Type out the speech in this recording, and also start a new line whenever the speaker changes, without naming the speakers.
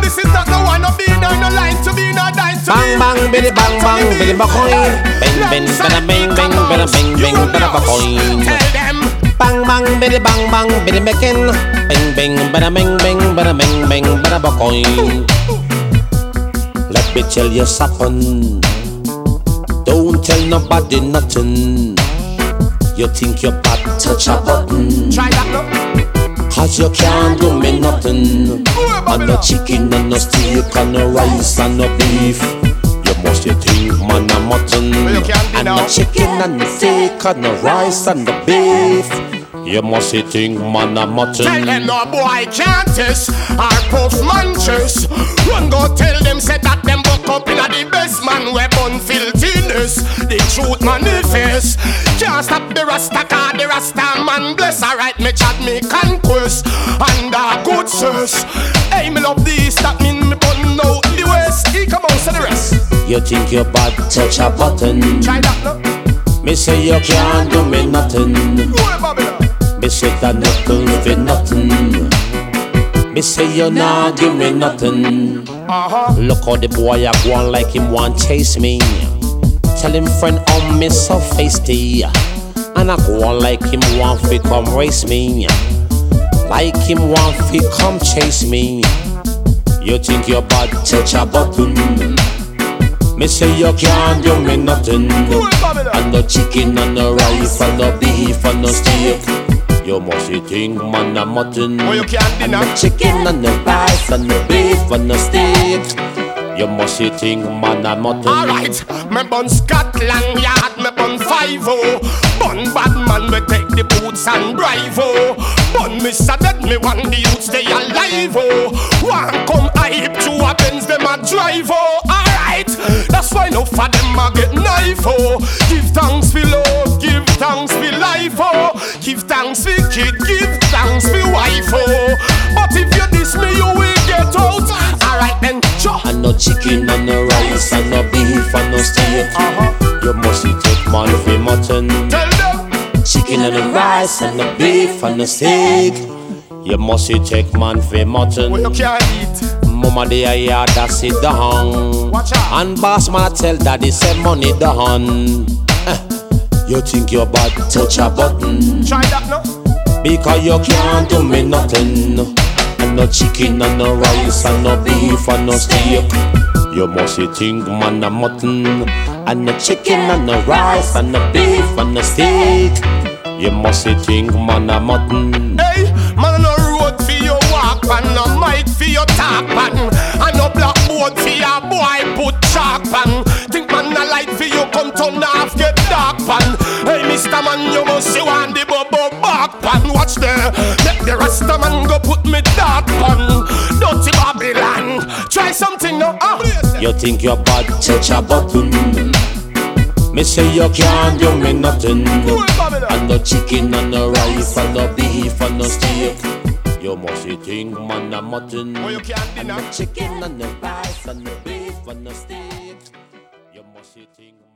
this is not the one of being or no line to be no dine to
bang bang biddy bang bang biddy bacoin. Bang bang bada bang bang bada bang bang bada bacoin.
Tell them
bang bang biddy bang bang biddy making. Bang bang bada bang bang bada bang bang bada bacoin. Let me tell you something. Don't tell nobody nothing. You think you're bad, touch a button.
try that no.
Cause you can't do me nothing. And no chicken and no steak and no rice and no beef. You must you think man a mutton. And no chicken and no steak and no rice and no beef. You must you think man a mutton.
Tell them no boy can't test our puff manches. Run go tell them say that them buck up in a the best man weapon filthiness. The truth manifest. Can't stop the Rasta car, the Rasta man bless. Alright, me chat me conquest and a good source. Hey, me love the east, that mean me bun out the west. He come out, say the rest.
You think you're bad, touch a button.
Try that no.
Me say you can't do me nothing.
Boy, Babylon.
Me say that nothing for nothing. Me say you not give me nothing. Look how the boy a go on like him want chase me. Tell him friend on me so feisty. And I go on like him want fi come race me. Like him want fi come chase me. You think you're bad, touch a button. Me say you can't do me nothing. And no chicken and no rice and no beef and no steak. You must think man a mutton.
Oh, you can't
and
deny.
no chicken and no rice and no beef and no steak. You must think man a mutton.
Alright, me bun Scotland Yard, me bun 5-0. Bun bad man, me take the boots and drive, oh. Bun me sad that me want the youths stay alive, oh. One come hype to a Benz, them a drive, oh. Alright, that's why no for them a get knife, oh. Give thanks for love, give thanks for life, oh. Give thanks for kid, give thanks for wife, oh. But if you diss me, you will get out. Alright then, sure.
And no chicken and no rice and no beef and no steak. You must take man for mutton.
Tell them.
Chicken and the rice and the beef and the steak. You must take man for mutton.
Well, you can't eat.
Mama they a yard that sit down.
Watch out.
And boss man a tell daddy say money down. You think you're bad, touch a button.
Try that no.
Because you can't do me nothing. And no chicken and no rice and no beef and no steak. You must think man a mutton. And no chicken and no rice and no beef and no steak. You must think man a mutton.
Hey, man no road for your walk pan, no mic for your talk pan, and no blackboard for your boy put chalk pan. Think man a light for you come turn off get dark pan. Hey, Mr. Man, you must see one the bubble back pan. Watch there, let the Rasta man go put me dark pan. Dirty Babylon, try something now.
You think you're bad, touch a button. Me say you can't do me nothing. And no chicken and no rice and no beef and no steak. You must think man a mutton.
Oh, you can't
And
deny.
no chicken and no rice and no beef and no steak. You must think